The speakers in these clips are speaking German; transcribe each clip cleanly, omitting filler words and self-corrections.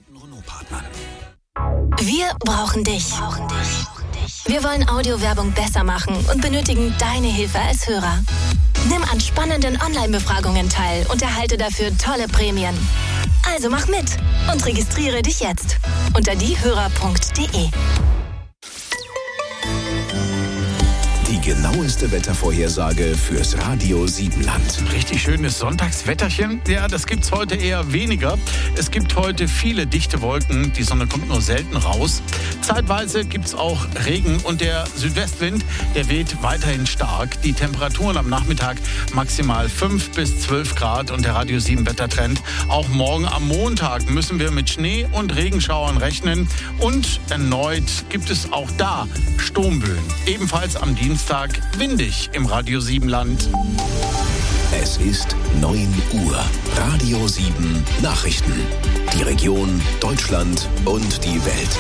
Renault-Partnern. Wir brauchen dich. Wir wollen Audiowerbung besser machen und benötigen deine Hilfe als Hörer. Nimm an spannenden Online-Befragungen teil und erhalte dafür tolle Prämien. Also mach mit und registriere dich jetzt unter diehörer.de. Die genaueste Wettervorhersage fürs Radio Siebenland. Richtig schönes Sonntagswetterchen. Ja, das gibt's heute eher weniger. Es gibt heute viele dichte Wolken. Die Sonne kommt nur selten raus. Zeitweise gibt's auch Regen und der Südwestwind, der weht weiterhin stark. Die Temperaturen am Nachmittag maximal 5 bis 12 Grad und der Radio 7 Wettertrend. Auch morgen am Montag müssen wir mit Schnee- und Regenschauern rechnen. Und erneut gibt es auch da Sturmböen. Ebenfalls am Dienstag windig im Radio 7 Land. Es ist 9 Uhr. Radio 7 Nachrichten. Die Region, Deutschland und die Welt.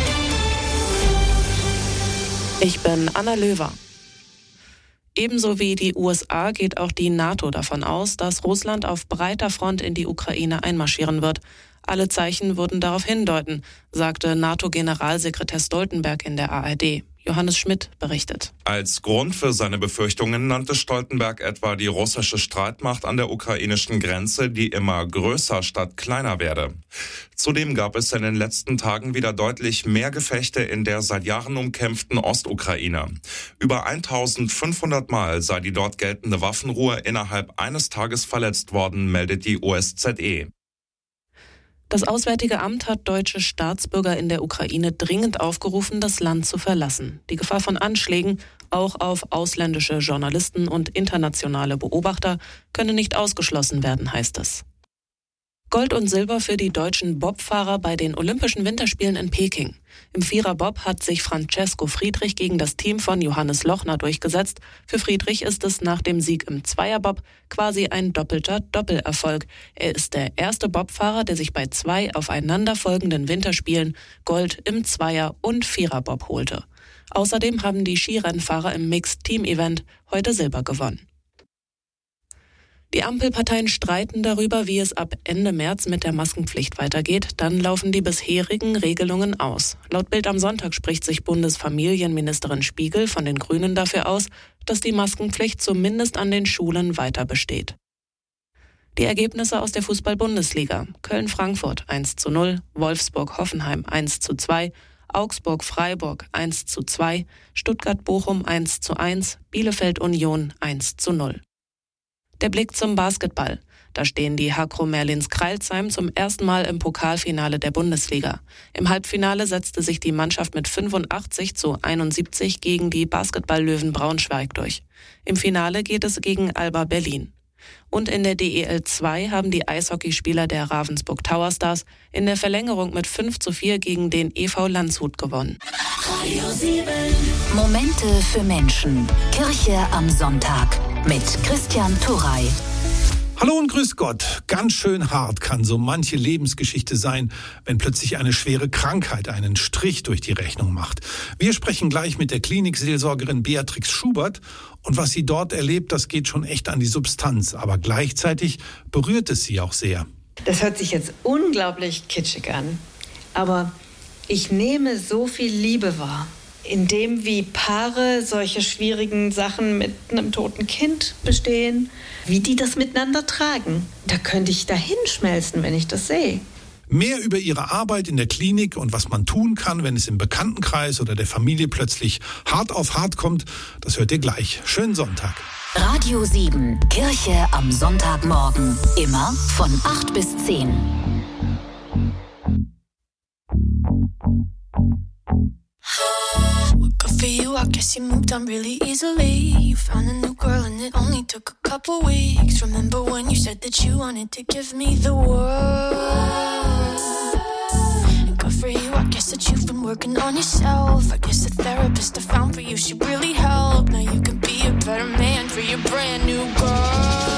Ich bin Anna Löwer. Ebenso wie die USA geht auch die NATO davon aus, dass Russland auf breiter Front in die Ukraine einmarschieren wird. Alle Zeichen würden darauf hindeuten, sagte NATO-Generalsekretär Stoltenberg in der ARD. Johannes Schmidt berichtet. Als Grund für seine Befürchtungen nannte Stoltenberg etwa die russische Streitmacht an der ukrainischen Grenze, die immer größer statt kleiner werde. Zudem gab es in den letzten Tagen wieder deutlich mehr Gefechte in der seit Jahren umkämpften Ostukraine. Über 1500 Mal sei die dort geltende Waffenruhe innerhalb eines Tages verletzt worden, meldet die OSZE. Das Auswärtige Amt hat deutsche Staatsbürger in der Ukraine dringend aufgerufen, das Land zu verlassen. Die Gefahr von Anschlägen, auch auf ausländische Journalisten und internationale Beobachter, könne nicht ausgeschlossen werden, heißt es. Gold und Silber für die deutschen Bobfahrer bei den Olympischen Winterspielen in Peking. Im Viererbob hat sich Francesco Friedrich gegen das Team von Johannes Lochner durchgesetzt. Für Friedrich ist es nach dem Sieg im Zweierbob quasi ein doppelter Doppelerfolg. Er ist der erste Bobfahrer, der sich bei 2 aufeinanderfolgenden Winterspielen Gold im Zweier- und Viererbob holte. Außerdem haben die Skirennfahrer im Mixed-Team-Event heute Silber gewonnen. Die Ampelparteien streiten darüber, wie es ab Ende März mit der Maskenpflicht weitergeht. Dann laufen die bisherigen Regelungen aus. Laut Bild am Sonntag spricht sich Bundesfamilienministerin Spiegel von den Grünen dafür aus, dass die Maskenpflicht zumindest an den Schulen weiter besteht. Die Ergebnisse aus der Fußball-Bundesliga. Köln-Frankfurt 1:0, Wolfsburg-Hoffenheim 1:2, Augsburg-Freiburg 1:2, Stuttgart-Bochum 1:1, Bielefeld-Union 1:0. Der Blick zum Basketball. Da stehen die Hakro Merlins Crailsheim zum ersten Mal im Pokalfinale der Bundesliga. Im Halbfinale setzte sich die Mannschaft mit 85:71 gegen die Basketball-Löwen Braunschweig durch. Im Finale geht es gegen Alba Berlin. Und in der DEL 2 haben die Eishockeyspieler der Ravensburg Tower Stars in der Verlängerung mit 5:4 gegen den EV Landshut gewonnen. Momente für Menschen. Kirche am Sonntag mit Christian Turrey. Hallo und grüß Gott. Ganz schön hart kann so manche Lebensgeschichte sein, wenn plötzlich eine schwere Krankheit einen Strich durch die Rechnung macht. Wir sprechen gleich mit der Klinikseelsorgerin Beatrix Schubert. Und was sie dort erlebt, das geht schon echt an die Substanz. Aber gleichzeitig berührt es sie auch sehr. Das hört sich jetzt unglaublich kitschig an. Aber ich nehme so viel Liebe wahr. In dem, wie Paare solche schwierigen Sachen mit einem toten Kind bestehen, wie die das miteinander tragen. Da könnte ich dahin schmelzen, wenn ich das sehe. Mehr über ihre Arbeit in der Klinik und was man tun kann, wenn es im Bekanntenkreis oder der Familie plötzlich hart auf hart kommt, das hört ihr gleich. Schönen Sonntag. Radio 7, Kirche am Sonntagmorgen. Immer von 8 bis 10. Good for you, I guess you moved on really easily. You found a new girl and it only took a couple weeks. Remember when you said that you wanted to give me the world? And good for you, I guess that you've been working on yourself. I guess the therapist I found for you should really help. Now you can be a better man for your brand new girl.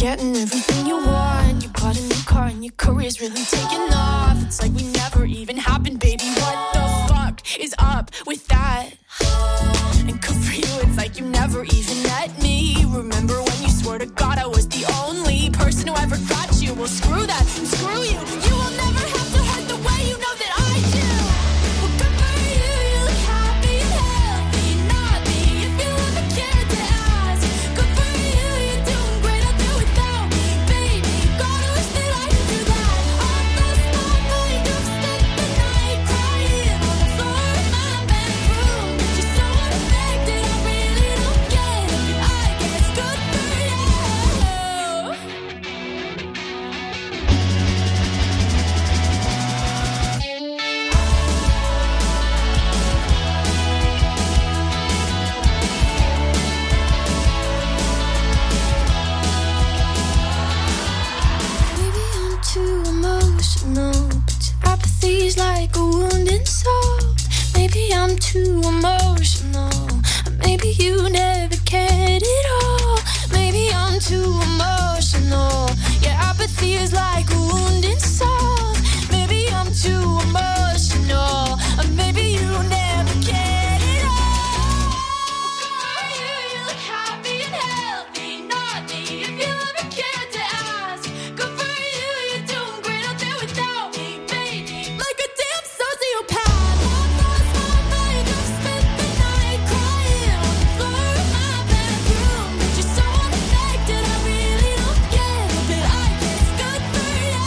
getting everything you want. You bought a new car and your career's really taking off. It's like we never even happened, baby. What the fuck is up with that? And good for you, it's like you never even met me. Remember when you swore to God I was the only person who ever got you? Well, screw that and screw you. You will never have to hurt the way you know that I do. Well, good for you, you look happy and healthy. Not me, if you ever cared to ask. Good for you, you're doing great, I'll do without me, baby. Gotta wish that I could do that. I lost my mind, I've spent the night crying on the floor of my bedroom. But you're so unaffected, I really don't get it. But I guess good for you. Maybe I'm too emotional, but your apathy's like a wounded soul. Maybe I'm too emotional, or maybe you never cared at all. Maybe I'm too emotional, your apathy is like a wounded soul. Maybe I'm too emotional, or maybe you never cared at all. You look happy and healthy, not me, if you ever cared to ask. Good for you, you're doing great, I'll do without me, baby. Like a damn sociopath. I lost my mind, I've spent the night crying on the floor of my bedroom. But you're so unaffected, I really don't get it. But I guess good for you.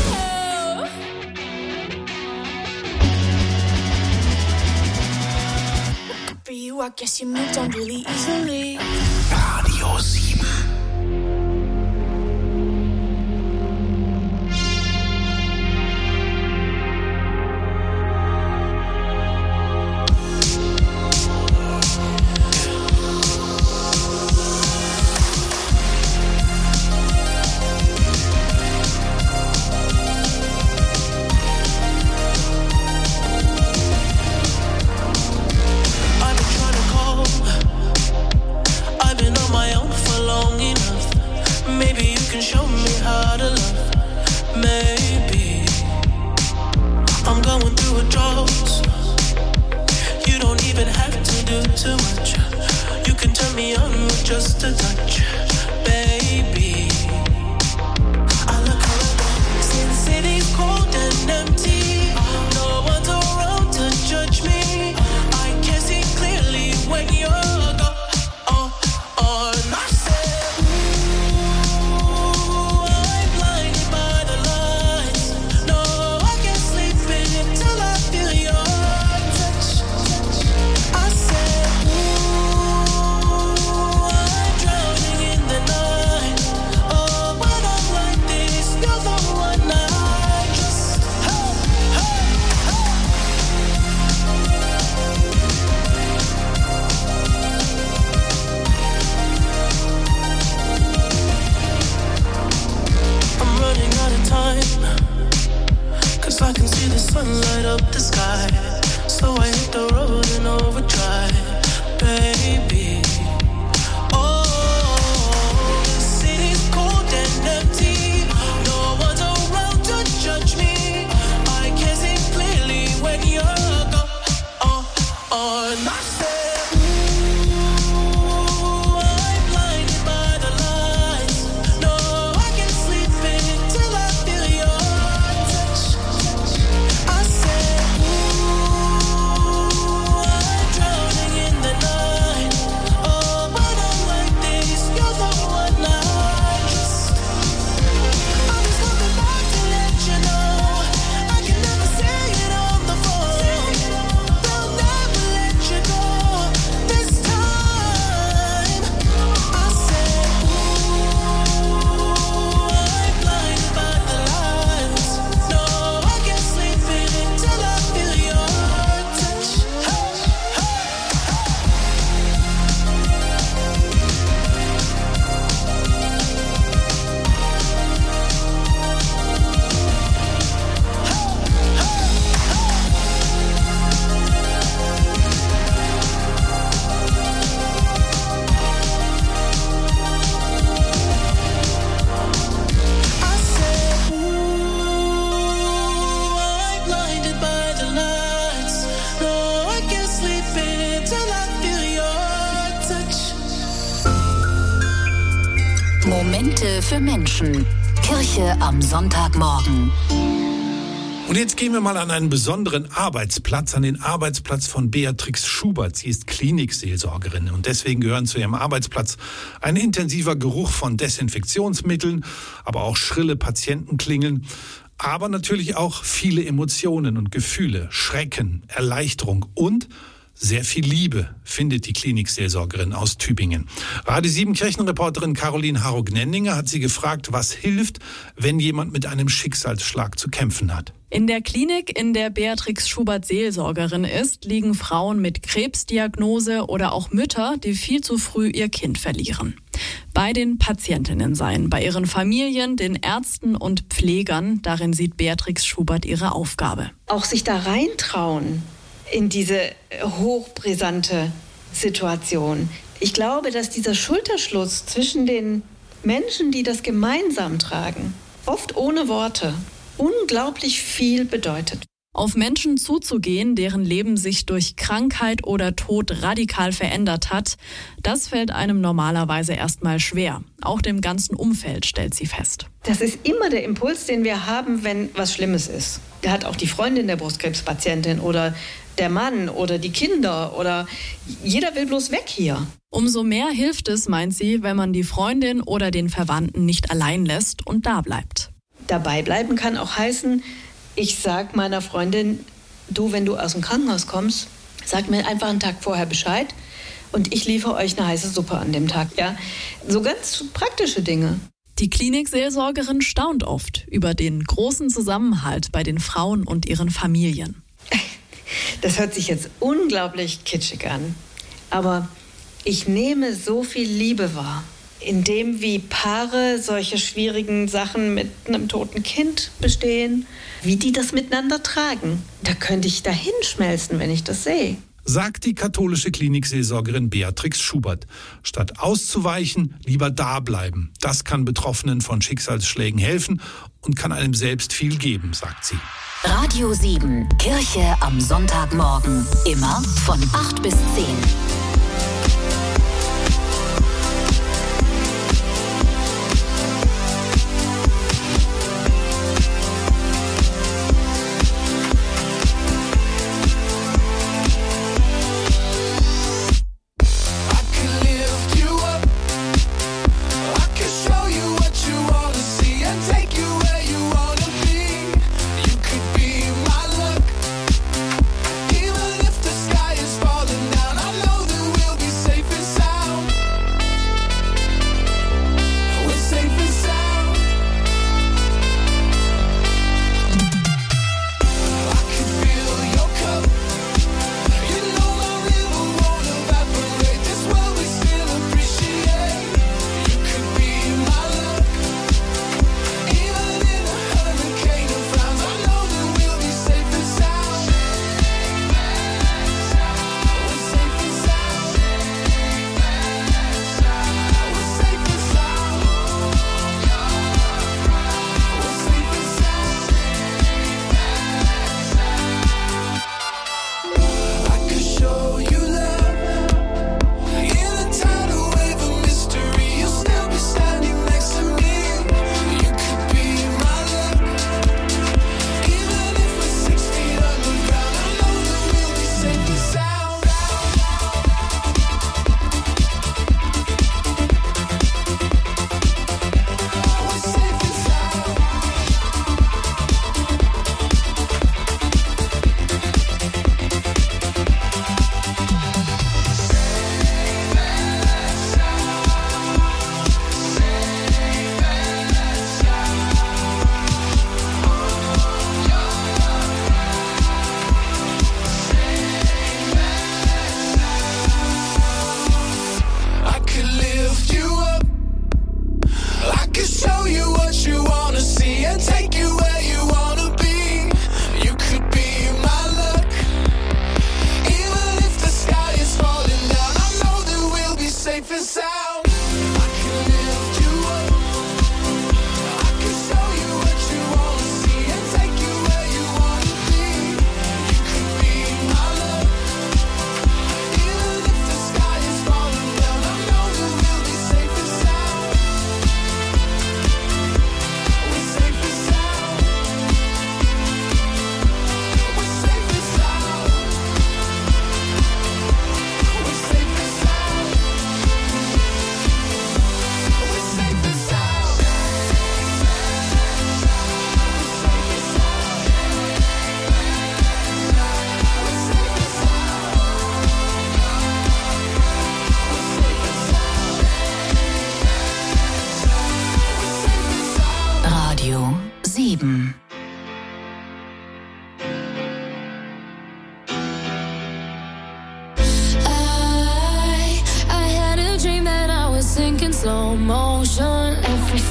Good for you, I guess you moved on really easily. Radio 7. I've been trying to call. I've been on my own for long enough. Maybe you can show me how to love. Maybe I'm going through a drought. You don't even have to do too much. You can turn me on with just a touch, baby. I look around, since city's cold and empty. No one's around to judge me. I can see clearly when you're gone. I said, ooh, I'm blinded by the lights. No, I can't sleep until I feel your touch. I said, ooh, I'm drowning in the night. Oh, when I'm like this, you're the one I trust. Hey, hey, hey. I'm running out of time, 'cause I can see the sun light up the sky. So I hit the road in overdrive, baby. Oh, the city's cold and empty. No one's around to judge me. I can see clearly when you're gone. And I said, ooh, I'm blinded by the lights. No, I can't sleep until I feel your touch. I said, ooh, Liebe für Menschen. Kirche am Sonntagmorgen. Und jetzt gehen wir mal an einen besonderen Arbeitsplatz, an den Arbeitsplatz von Beatrix Schubert. Sie ist Klinikseelsorgerin und deswegen gehören zu ihrem Arbeitsplatz ein intensiver Geruch von Desinfektionsmitteln, aber auch schrille Patientenklingeln, aber natürlich auch viele Emotionen und Gefühle, Schrecken, Erleichterung und sehr viel Liebe findet die Klinikseelsorgerin aus Tübingen. Radio 7 Kirchenreporterin Caroline Harro-Gnendinger hat sie gefragt, was hilft, wenn jemand mit einem Schicksalsschlag zu kämpfen hat. In der Klinik, in der Beatrix Schubert Seelsorgerin ist, liegen Frauen mit Krebsdiagnose oder auch Mütter, die viel zu früh ihr Kind verlieren. Bei den Patientinnen sein, bei ihren Familien, den Ärzten und Pflegern, darin sieht Beatrix Schubert ihre Aufgabe. Auch sich da reintrauen in diese hochbrisante Situation. Ich glaube, dass dieser Schulterschluss zwischen den Menschen, die das gemeinsam tragen, oft ohne Worte, unglaublich viel bedeutet. Auf Menschen zuzugehen, deren Leben sich durch Krankheit oder Tod radikal verändert hat, das fällt einem normalerweise erstmal schwer. Auch dem ganzen Umfeld, stellt sie fest. Das ist immer der Impuls, den wir haben, wenn was Schlimmes ist. Da hat auch die Freundin der Brustkrebspatientin oder der Mann oder die Kinder oder jeder will bloß weg hier. Umso mehr hilft es, meint sie, wenn man die Freundin oder den Verwandten nicht allein lässt und da bleibt. Dabei bleiben kann auch heißen, ich sag meiner Freundin, du, wenn du aus dem Krankenhaus kommst, sag mir einfach einen Tag vorher Bescheid und ich liefere euch eine heiße Suppe an dem Tag. Ja? So ganz praktische Dinge. Die Klinikseelsorgerin staunt oft über den großen Zusammenhalt bei den Frauen und ihren Familien. Das hört sich jetzt unglaublich kitschig an, aber ich nehme so viel Liebe wahr, in dem, wie Paare solche schwierigen Sachen mit einem toten Kind bestehen, wie die das miteinander tragen. Da könnte ich dahin schmelzen, wenn ich das sehe. Sagt die katholische Klinikseelsorgerin Beatrix Schubert. Statt auszuweichen, lieber da bleiben. Das kann Betroffenen von Schicksalsschlägen helfen und kann einem selbst viel geben, sagt sie. Radio 7, Kirche am Sonntagmorgen. Immer von 8 bis 10. Even if the sky is falling down, I know that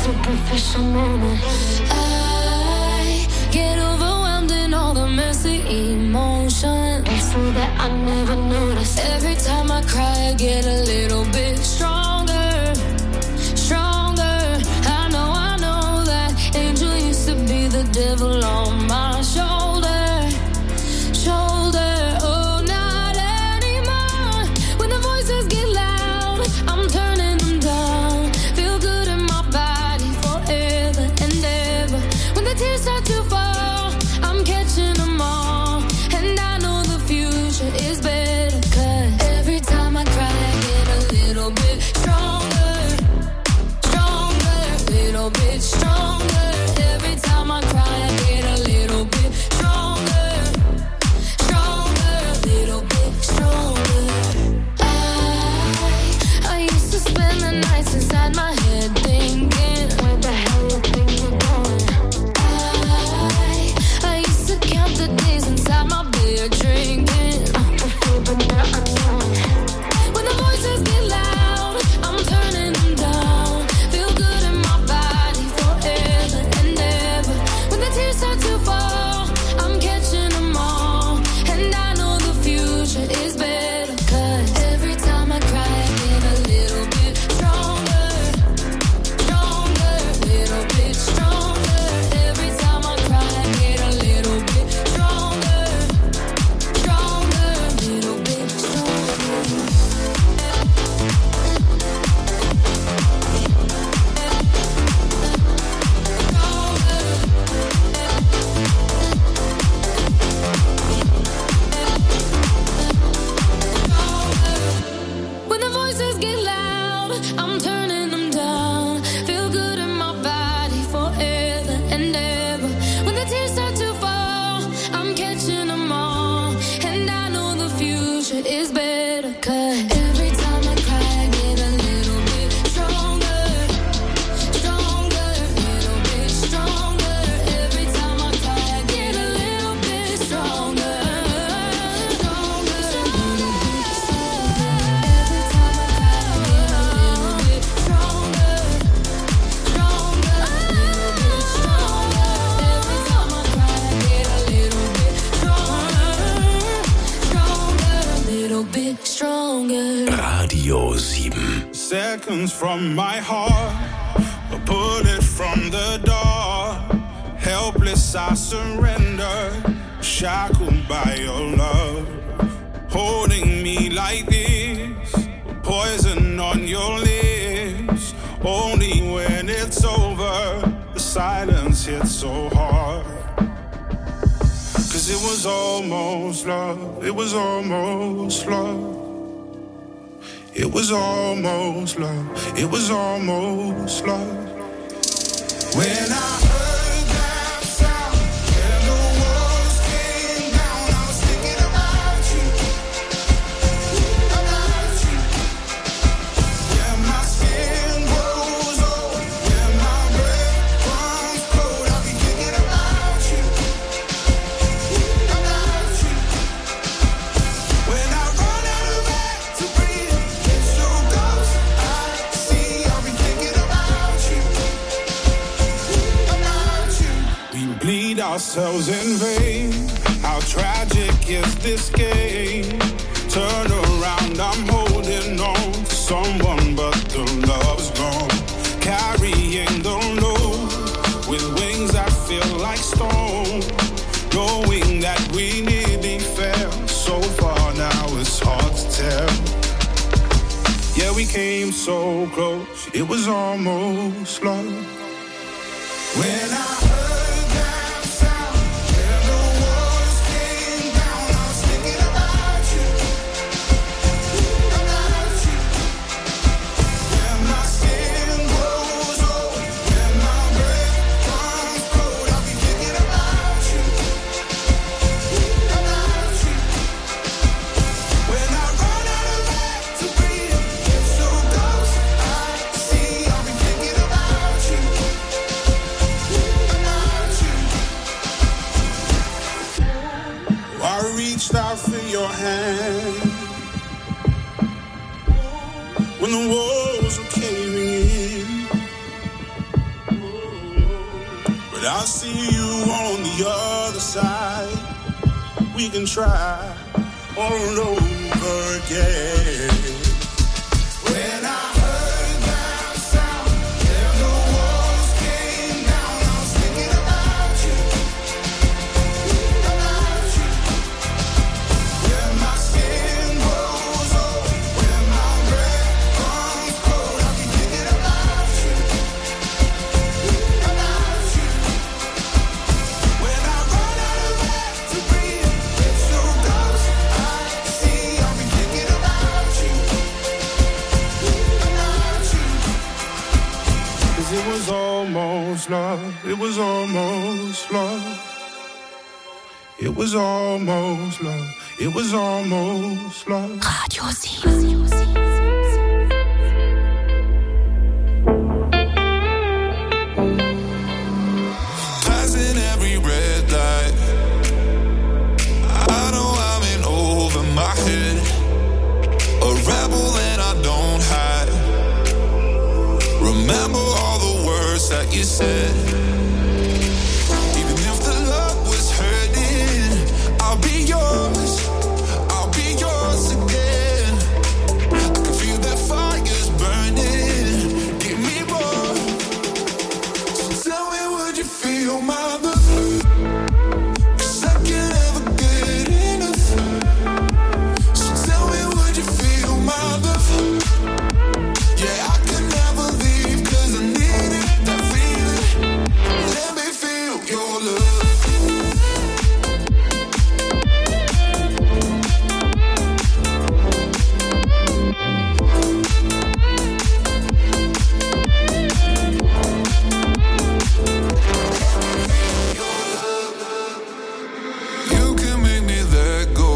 superficial moments. I get overwhelmed in all the messy emotions, so that I never notice. Every time I cry, I get a little bit stronger, stronger. I know that angel used to be the devil on my shoulder, shoulder. Oh, not anymore. When the voices get loud, I'm turning them down. Feel good in my body forever and ever. When the tears start to fall, I'm catching them all. And I know the future is better, 'cause every time I cry, I get a little bit stronger, stronger, little bit stronger. Every time I cry, I get a little bit stronger, stronger, little bit stronger. I used to spend the nights inside my head thinking, where the hell you think you're going? I used to count the days inside my bed drinking, the feel, but now I know. When the voices get loud, I'm turning them down. Feel good in my body forever and ever. When the tears start to fall, I'm catching them all. And I know the future is better, 'cause every time I cry, I get a little bit stronger, stronger, little bit stronger. Every time I cry, I get a little bit stronger, stronger, little bit stronger. When the voices get loud, I'm turning them down. Feel good in my body forever and ever. When the tears start to fall, I'm catching them all. And I know the future is better, 'cause every time I cry, I get a little bit stronger, stronger, little bit stronger. Every time I cry, I get a little bit stronger, stronger, little bit stronger. Every time I cry, I get a little bit stronger, stronger, little bit stronger. Every time I cry, I get a little bit stronger, stronger, little bit stronger. Radio 7. Seconds from my heart, a bullet from the door. Helpless, I surrender, shackled by your love. Holding me like this, poison on your lips. Only when it's over, the silence hits so hard. 'Cause it was almost love, it was almost love. It was almost love, it was almost love. When I heard that sound and the walls came down, I was thinking about you, about you. Yeah, my skin grows old, yeah, my breath runs cold. I'll be thinking about you, about you. When I run out of air to breathe, it's so close, I see. I'll be thinking about you, about you. We bleed ourselves in vain. How tragic is this game? Turn around, I'm holding on to someone, but the love's gone. Carrying the load with wings that feel like stone. Knowing that we nearly fell so far, now it's hard to tell. Yeah, we came so close, it was almost love. When I heard that sound and the walls came down, I was thinking about you, about you. When my skin grows old, when my breath comes cold, I'll be thinking about you, about you. When I run out of air to breathe, it's so close, I see. I'll be thinking about you, about you. I reached out for your hand when the walls were caving in. see you on the other side. We can try all over again. When I heard that sound, yeah, the walls came down. I was thinking about you, about you. When my skin grows old, when my breath comes cold, I'll be thinking about you, about you. When I run out of air to breathe, it's so close, I see. I'll be thinking about you, about you. 'Cause it was almost love, it was almost love. It was almost love, it was almost love. Radio 7. Passing every red light, I know I'm in over my head. A rebel and I don't hide. Remember all the words that you said. Even if the love was hurting, I'll be yours, I'll be yours again. I can feel the fires burning, give me more. So tell me, would you feel my love? 'Cause I can't ever get enough. So tell me, would you feel my love? Yeah, I can never leave 'cause I need it, that feeling. Let me feel your love. You can make me let go.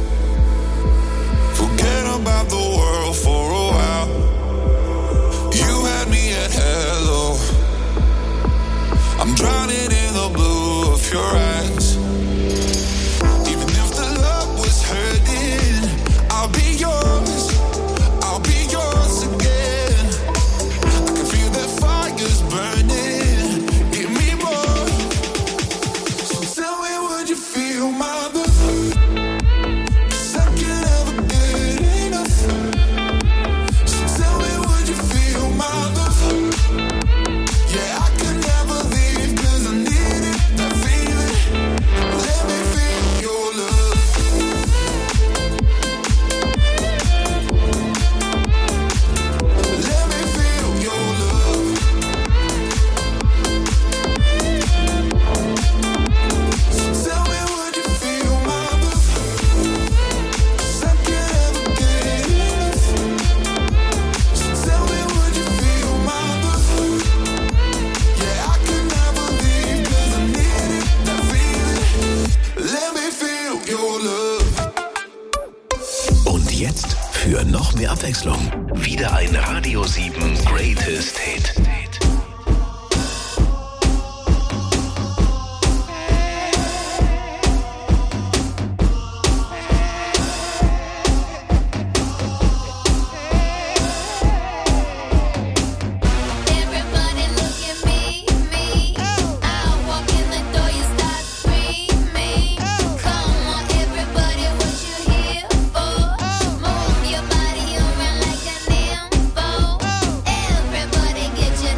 Forget about the world for a while. You had me at hello. I'm drowning in the blue of your eyes. Even if the love was hurting, I'll be yours, I'll be yours again. I can feel the fires burning, give me more. So tell me, would you feel my love? 'Cause I can't ever get enough. So tell me, would you feel my love? Yeah, I can never leave 'cause I need it, that feeling. Let me feel your love. Let me feel your love. So tell me, would you feel my love? 'Cause I can't ever get enough. So tell me, would you feel my love? Yeah, I can never leave 'cause I need it, that feeling. Let me feel your love. Und jetzt für noch mehr Abwechslung wieder ein Radio 7 Greatest Hit. Everybody look at me, me. I walk in the door, you start screaming. Come on, everybody, what you here for? Move your body around like a nympho. Everybody get your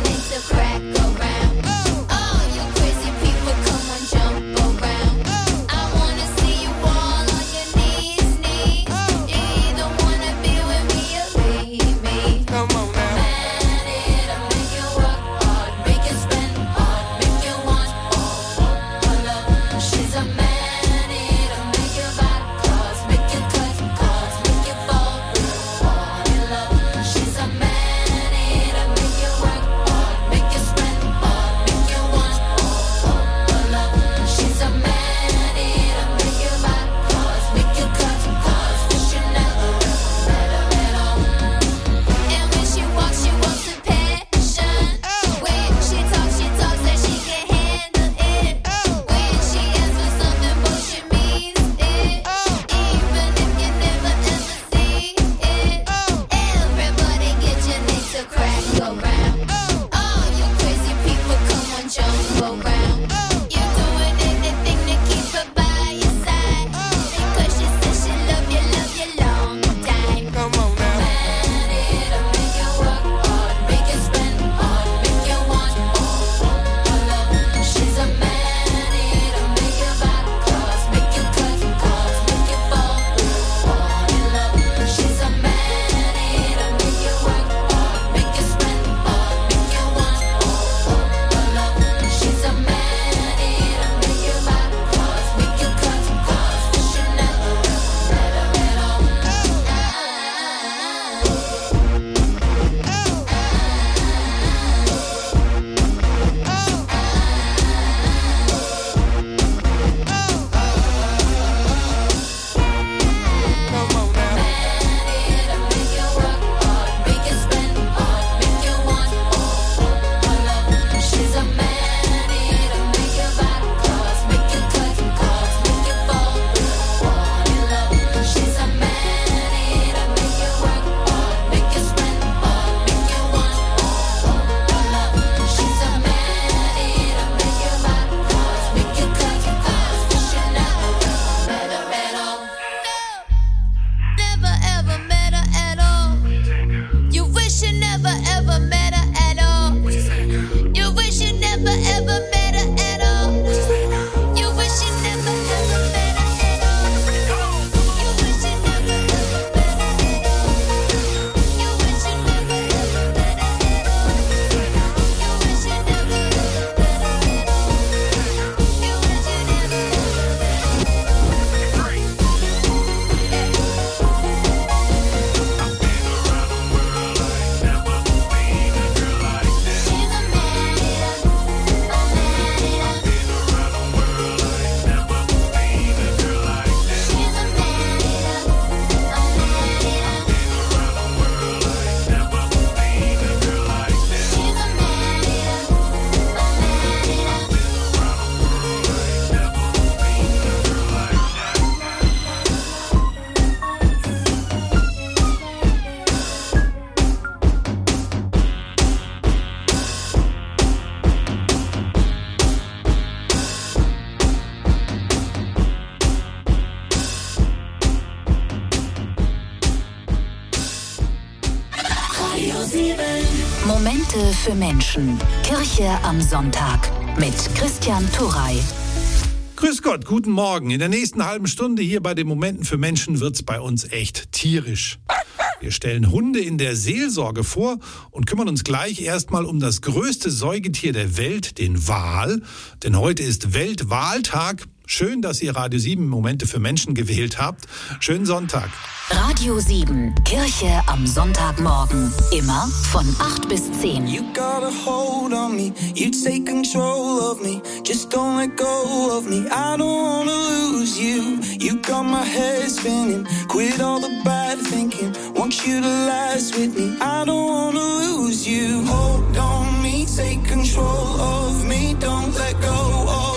Momente für Menschen. Kirche am Sonntag mit Christian Turrey. Grüß Gott, guten Morgen. In der nächsten halben Stunde hier bei den Momenten für Menschen wird's bei uns echt tierisch. Wir stellen Hunde in der Seelsorge vor und kümmern uns gleich erstmal um das größte Säugetier der Welt, den Wal. Denn heute ist Weltwaltag. Schön, dass ihr Radio 7 Momente für Menschen gewählt habt. Schönen Sonntag. Radio 7, Kirche am Sonntagmorgen. Immer von 8 bis 10. You got a hold on me, you take control of me. Just don't let go of me, I don't wanna lose you. You got my head spinning, quit all the bad thinking. Want you to last with me, I don't wanna lose you. Hold on me, take control of me, don't let go of me.